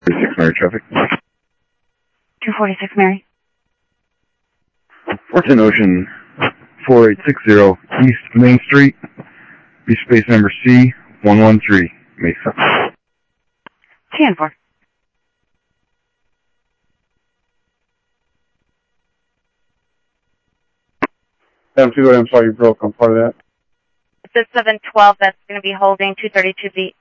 46 Mary traffic. 246 Mary. 410 Ocean 4860 East Main Street, B space number C113, Mesa. 10-4. I'm sorry you broke. I'm part of that. It's a 712 that's going to be holding 232 feet.